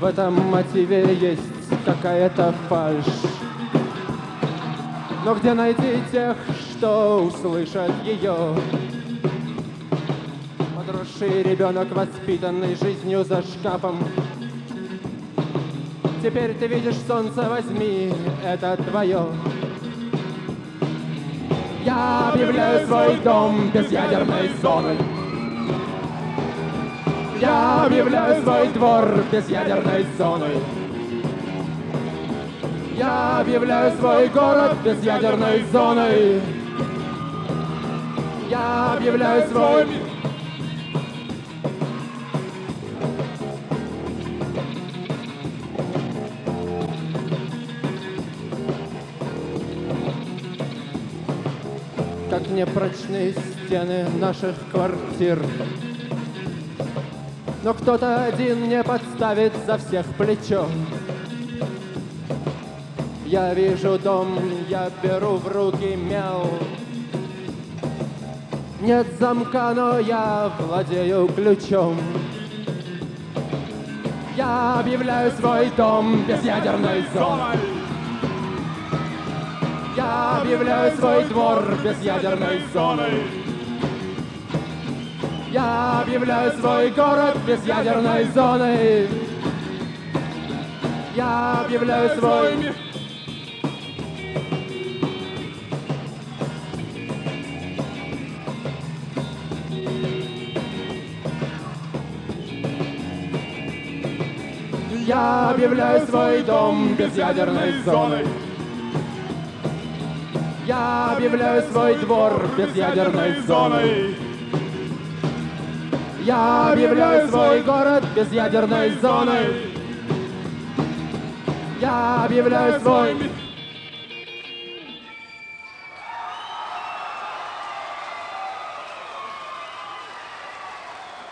этом мотиве есть какая-то фальшь. Но где найти тех, что услышат ее? Подросший ребенок, воспитанный жизнью за шкафом. Теперь ты видишь солнце, возьми, это твое. Я объявляю свой дом без ядерной зоны. Я объявляю свой двор без ядерной зоны. Я объявляю свой город без ядерной зоны. Я объявляю свой мир. Как непрочные стены наших квартир. Но кто-то один не подставит за всех плечо. Я вижу дом, я беру в руки мяу. Нет замка, но я владею ключом. Я объявляю свой дом без ядерной зоны. Я объявляю свой двор без ядерной зоны. Я объявляю свой город без ядерной зоны. Я объявляю свой мир. Я объявляю свой дом без ядерной зоны. Я объявляю свой двор без ядерной зоны. Я объявляю свой город без ядерной зоны. Я объявляю свой мир.